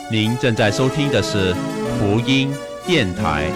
您正在收听的是福音电台。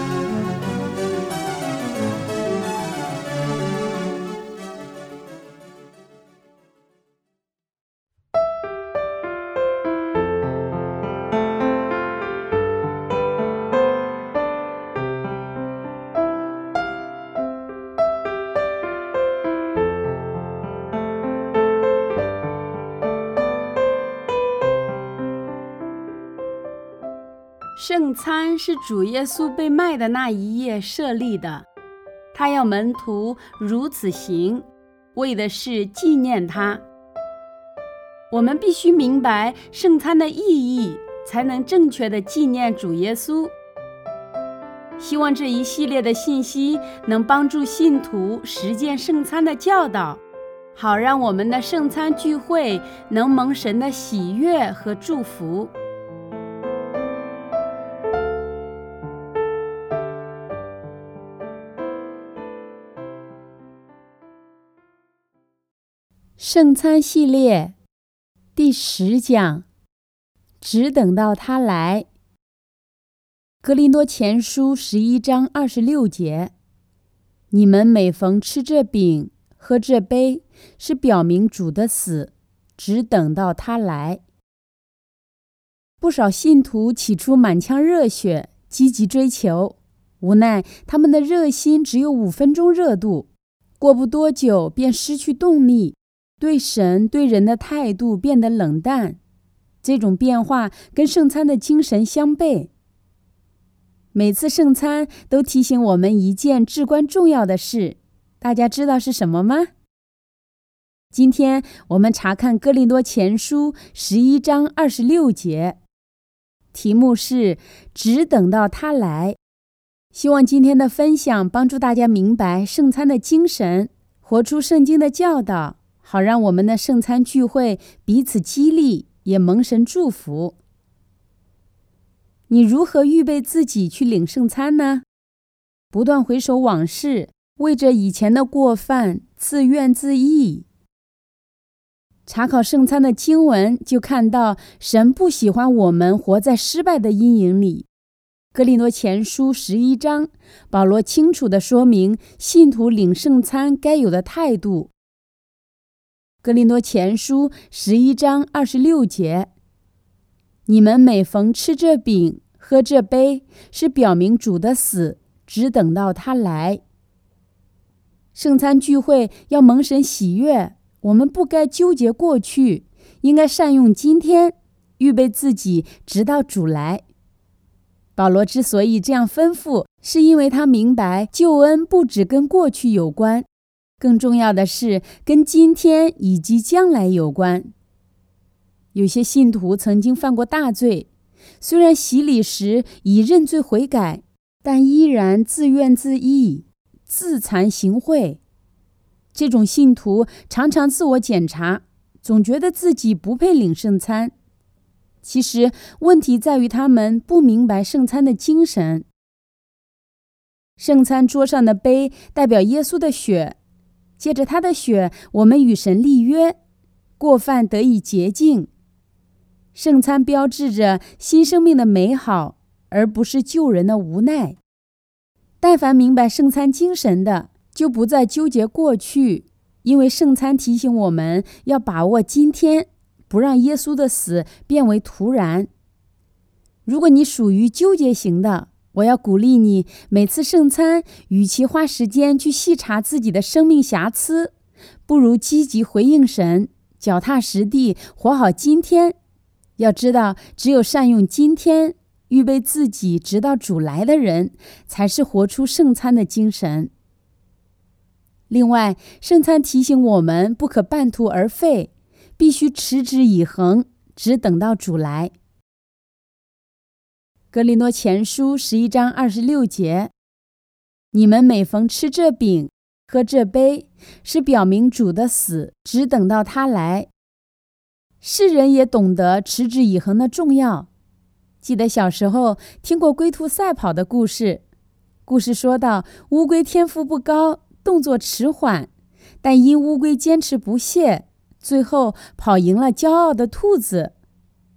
圣餐是主耶稣被卖的那一夜设立的，他要门徒如此行，为的是纪念他。我们必须明白圣餐的意义，才能正确地纪念主耶稣。希望这一系列的信息能帮助信徒实践圣餐的教导，好让我们的圣餐聚会能蒙神的喜悦和祝福。圣餐系列第10讲，只等到他来。哥林多前书11章26节，你们每逢吃这饼喝这杯，是表明主的死，只等到他来。不少信徒起初满腔热血，积极追求，无奈他们的热心只有5分钟热度，过不多久便失去动力，对神对人的态度变得冷淡。这种变化跟圣餐的精神相悖。每次圣餐都提醒我们一件至关重要的事，大家知道是什么吗？今天我们查看哥林多前书11章26节，题目是只等到他来。希望今天的分享帮助大家明白圣餐的精神，活出圣经的教导，好让我们的圣餐聚会彼此激励，也蒙神祝福。你如何预备自己去领圣餐呢？不断回首往事，为着以前的过犯自怨自艾。查考圣餐的经文，就看到神不喜欢我们活在失败的阴影里。哥林多前书11章，保罗清楚地说明信徒领圣餐该有的态度。哥林多前书11章26节，你们每逢吃这饼喝这杯，是表明主的死，只等到他来。圣餐聚会要蒙神喜悦，我们不该纠结过去，应该善用今天，预备自己直到主来。保罗之所以这样吩咐，是因为他明白救恩不只跟过去有关，更重要的是跟今天以及将来有关。有些信徒曾经犯过大罪，虽然洗礼时已认罪悔改，但依然自怨自艾，自惭形秽。这种信徒常常自我检查，总觉得自己不配领圣餐。其实问题在于他们不明白圣餐的精神。圣餐桌上的杯代表耶稣的血，借着他的血，我们与神立约，过犯得以洁净。圣餐标志着新生命的美好，而不是救人的无奈。但凡明白圣餐精神的，就不再纠结过去，因为圣餐提醒我们要把握今天，不让耶稣的死变为徒然。如果你属于纠结型的，我要鼓励你，每次圣餐，与其花时间去细查自己的生命瑕疵，不如积极回应神，脚踏实地，活好今天。要知道，只有善用今天，预备自己直到主来的人，才是活出圣餐的精神。另外，圣餐提醒我们不可半途而废，必须持之以恒，只等到主来。哥林多前书11章26节，你们每逢吃这饼喝这杯，是表明主的死，只等到他来。世人也懂得持之以恒的重要。记得小时候听过龟兔赛跑的故事，故事说到，乌龟天赋不高，动作迟缓，但因乌龟坚持不懈，最后跑赢了骄傲的兔子。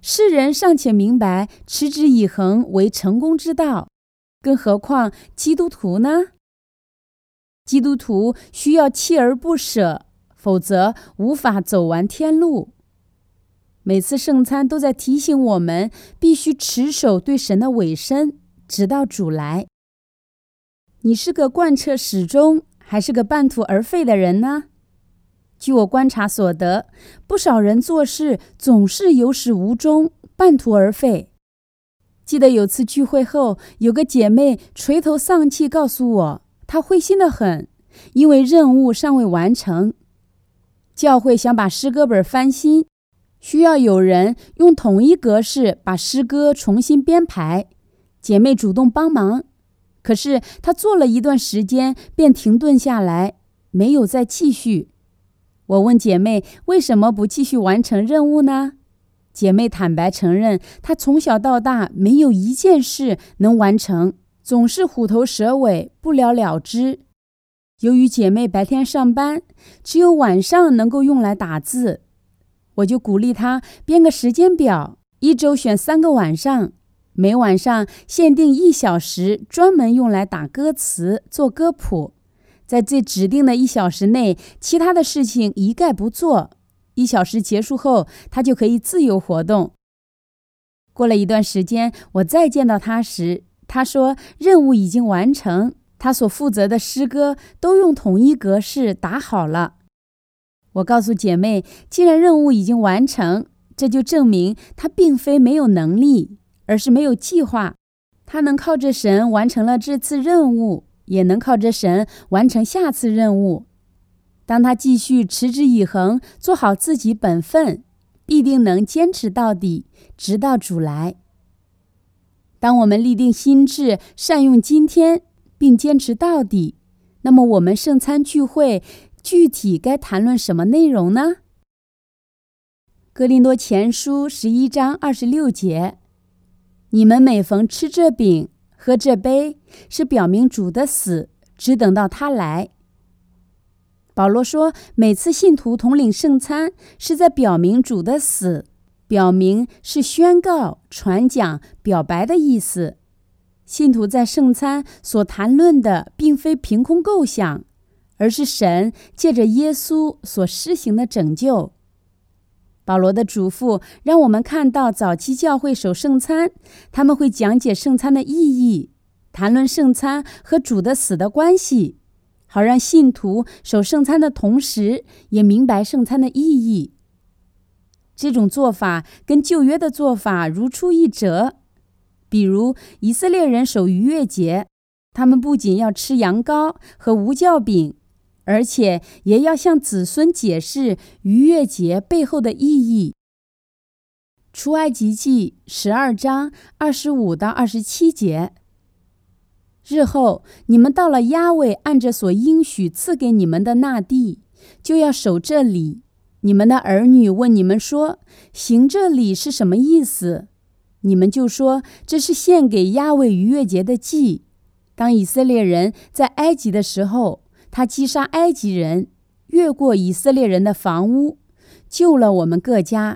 世人尚且明白持之以恒为成功之道，更何况基督徒呢？基督徒需要锲而不舍，否则无法走完天路。每次圣餐都在提醒我们必须持守对神的委身，直到主来。你是个贯彻始终，还是个半途而废的人呢？据我观察所得，不少人做事总是有始无终，半途而废。记得有次聚会后，有个姐妹垂头丧气告诉我，她灰心得很，因为任务尚未完成。教会想把诗歌本翻新，需要有人用统一格式把诗歌重新编排。姐妹主动帮忙，可是她做了一段时间便停顿下来，没有再继续。我问姐妹为什么不继续完成任务呢？姐妹坦白承认，她从小到大没有一件事能完成，总是虎头蛇尾，不了了之。由于姐妹白天上班，只有晚上能够用来打字，我就鼓励她编个时间表，1周选3个晚上，每晚上限定1小时，专门用来打歌词、做歌谱。在这指定的1小时内，其他的事情一概不做。1小时结束后，她就可以自由活动。过了一段时间，我再见到她时，她说任务已经完成，她所负责的诗歌都用统一格式打好了。我告诉姐妹，既然任务已经完成，这就证明她并非没有能力，而是没有计划。她能靠着神完成了这次任务，也能靠着神完成下次任务。当他继续持之以恒，做好自己本分，必定能坚持到底，直到主来。当我们立定心志，善用今天，并坚持到底，那么我们圣餐聚会具体该谈论什么内容呢？哥林多前书11章26节，你们每逢吃这饼，喝这杯，是表明主的死，只等到他来。保罗说，每次信徒统领圣餐，是在表明主的死，表明是宣告、传讲、表白的意思。信徒在圣餐所谈论的，并非凭空构想，而是神借着耶稣所施行的拯救。保罗的嘱咐让我们看到早期教会守圣餐，他们会讲解圣餐的意义，谈论圣餐和主的死的关系，好让信徒守圣餐的同时，也明白圣餐的意义。这种做法跟旧约的做法如出一辙。比如以色列人守逾越节，他们不仅要吃羊羔和无酵饼，而且也要向子孙解释逾越节背后的意义。出埃及记12章25到27节，日后你们到了押位按着所应许赐给你们的那地，就要守这礼。你们的儿女问你们说，行这礼是什么意思？你们就说，这是献给押位逾越节的祭。当以色列人在埃及的时候，他击杀埃及人，越过以色列人的房屋，救了我们各家。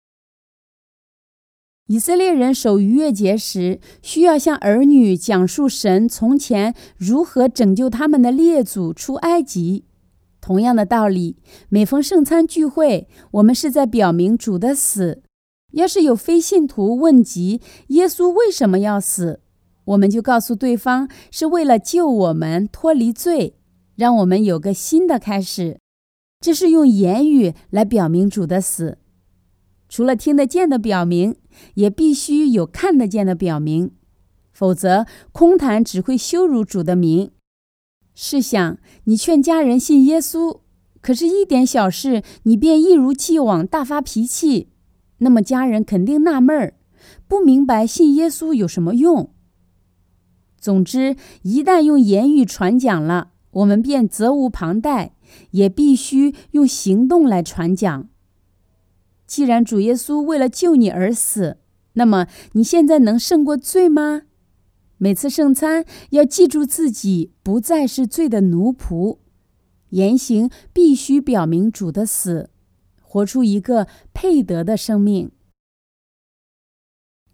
以色列人守逾越节时，需要向儿女讲述神从前如何拯救他们的列祖出埃及。同样的道理，每逢圣餐聚会，我们是在表明主的死。要是有非信徒问及耶稣为什么要死，我们就告诉对方是为了救我们脱离罪，让我们有个新的开始。这是用言语来表明主的死。除了听得见的表明，也必须有看得见的表明，否则空谈只会羞辱主的名。试想，你劝家人信耶稣，可是一点小事你便一如既往大发脾气，那么家人肯定纳闷儿，不明白信耶稣有什么用。总之，一旦用言语传讲了，我们便责无旁贷，也必须用行动来传讲。既然主耶稣为了救你而死，那么你现在能胜过罪吗？每次圣餐要记住自己不再是罪的奴仆，言行必须表明主的死，活出一个配得的生命。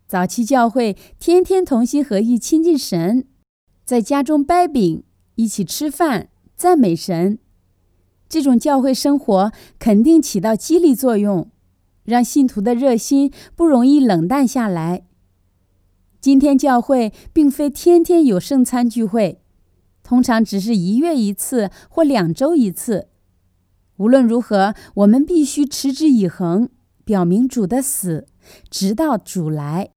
早期教会天天同心合意亲近神，在家中掰饼，一起吃饭，赞美神。这种教会生活肯定起到激励作用，让信徒的热心不容易冷淡下来。今天教会并非天天有圣餐聚会，通常只是1月1次或2周1次。无论如何，我们必须持之以恒，表明主的死，直到主来。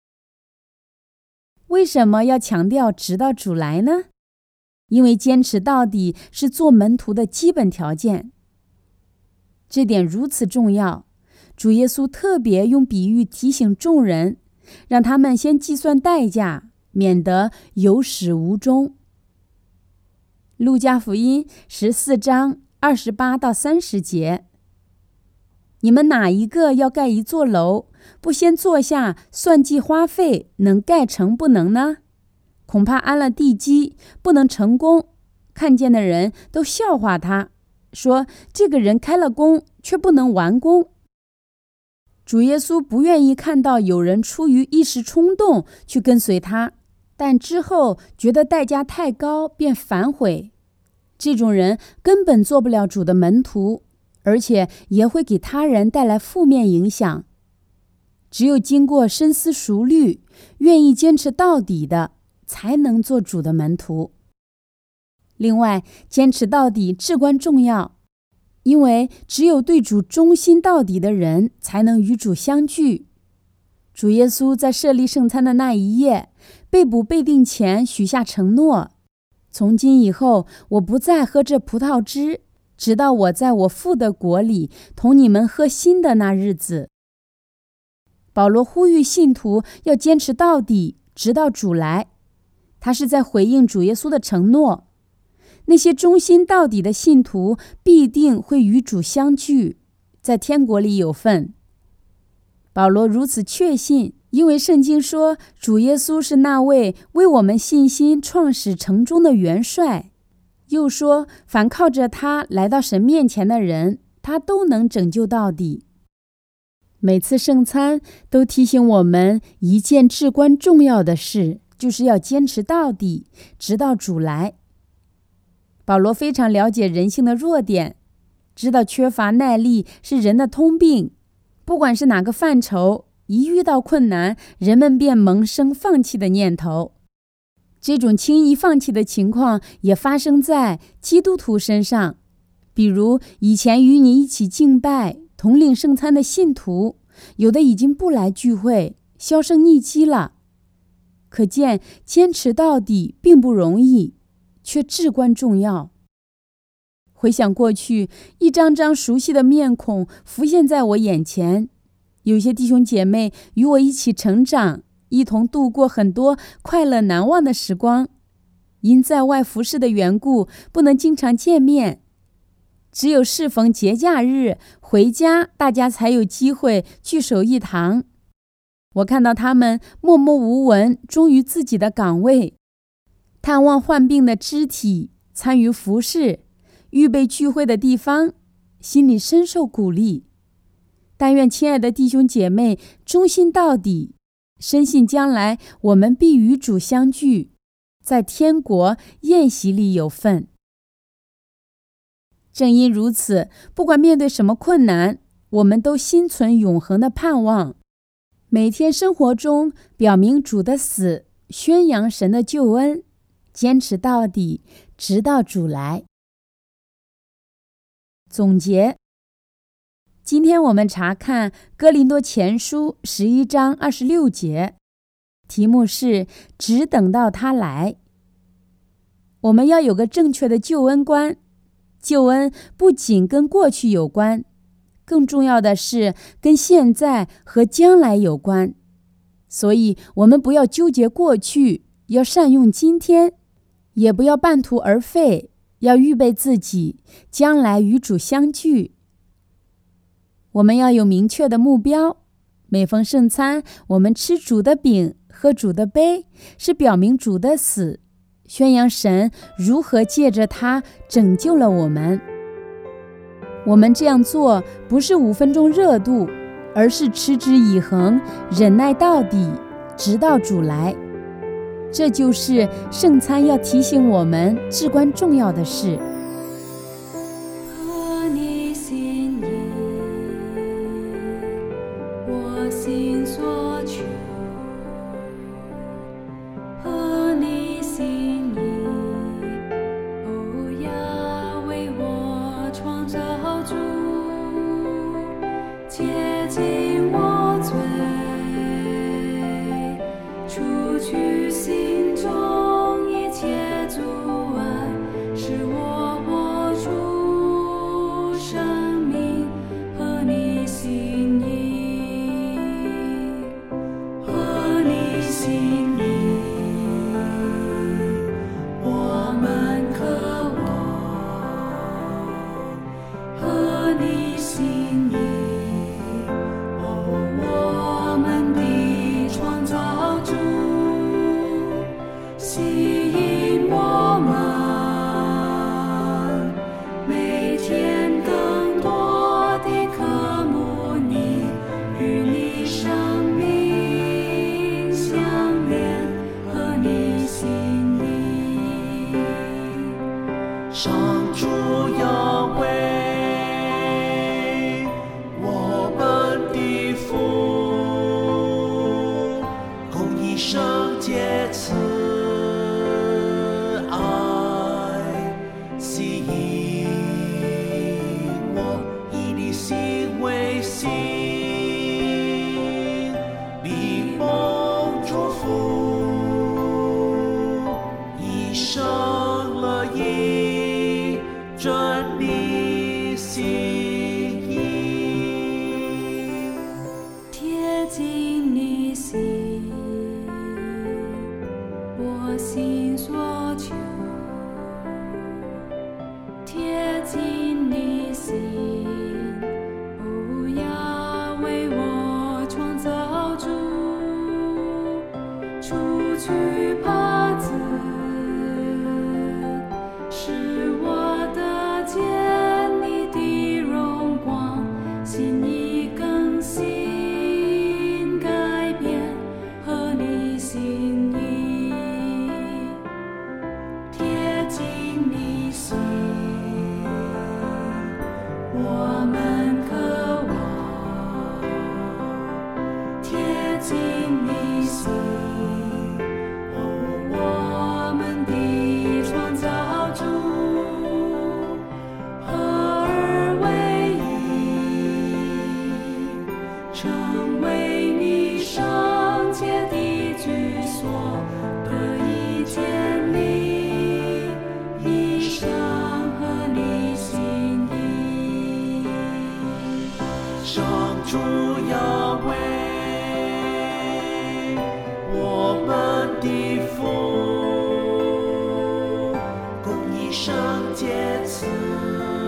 为什么要强调直到主来呢？因为坚持到底是做门徒的基本条件。这点如此重要，主耶稣特别用比喻提醒众人，让他们先计算代价，免得有始无终。路加福音14章28到30节，你们哪一个要盖一座楼，不先坐下算计花费，能盖成不能呢？恐怕安了地基，不能成功，看见的人都笑话他，说这个人开了工，却不能完工。主耶稣不愿意看到有人出于一时冲动去跟随他，但之后觉得代价太高，便反悔。这种人根本做不了主的门徒，而且也会给他人带来负面影响。只有经过深思熟虑，愿意坚持到底的，才能做主的门徒。另外，坚持到底至关重要，因为只有对主忠心到底的人，才能与主相聚。主耶稣在设立圣餐的那一夜，被捕被定前许下承诺：从今以后，我不再喝这葡萄汁，直到我在我父的国里同你们喝新的那日子。保罗呼吁信徒要坚持到底，直到主来。他是在回应主耶稣的承诺，那些忠心到底的信徒必定会与主相聚，在天国里有份。保罗如此确信，因为圣经说主耶稣是那位为我们信心创始成终的元帅，又说凡靠着他来到神面前的人，他都能拯救到底。每次圣餐都提醒我们一件至关重要的事，就是要坚持到底，直到主来。保罗非常了解人性的弱点，知道缺乏耐力是人的通病。不管是哪个范畴，一遇到困难，人们便萌生放弃的念头。这种轻易放弃的情况也发生在基督徒身上，比如以前与你一起敬拜、同领圣餐的信徒，有的已经不来聚会，销声匿迹了。可见坚持到底并不容易，却至关重要。回想过去，一张张熟悉的面孔浮现在我眼前，有些弟兄姐妹与我一起成长，一同度过很多快乐难忘的时光。因在外服侍的缘故，不能经常见面，只有适逢节假日回家，大家才有机会聚首一堂。我看到他们默默无闻，忠于自己的岗位，探望患病的肢体，参与服侍，预备聚会的地方，心里深受鼓励。但愿亲爱的弟兄姐妹忠心到底，深信将来我们必与主相聚，在天国宴席里有份。正因如此，不管面对什么困难，我们都心存永恒的盼望，每天生活中表明主的死，宣扬神的救恩，坚持到底，直到主来。总结，今天我们查看哥林多前书11章26节，题目是只等到他来。我们要有个正确的救恩观，救恩不仅跟过去有关，更重要的是跟现在和将来有关。所以我们不要纠结过去，要善用今天，也不要半途而废，要预备自己，将来与主相聚。我们要有明确的目标，每逢圣餐，我们吃主的饼，喝主的杯，是表明主的死，宣扬神如何借着他拯救了我们。我们这样做不是5分钟热度， 而是持之以恒，忍耐到底，直到主来。这就是圣餐要提醒我们至关重要的事。 合你心意，我心所求。合你心意，哦呀，为我创造主，洁净我罪，除去心中一切阻碍，使我活出生命和你心意，和你心意，我们渴望和你心意，我们的创造主，吸引我们每天更多地渴慕你，与你生命相连，和你心意。 上主要为我们的父，供一生借慈爱，吸引我以你心为心，必蒙祝福，一生乐意遵你心意。 贴近你心，我心所求。贴近你心，哦呀，为我创造主，除去帕子，使我得见你的荣光，心意更新改变，和你心意，贴近你心，我们渴望贴近你心，我们的创造主，合而为一，成为你圣洁的居所，得以建立一生和你心意。 上主要为我们的父，供一生借慈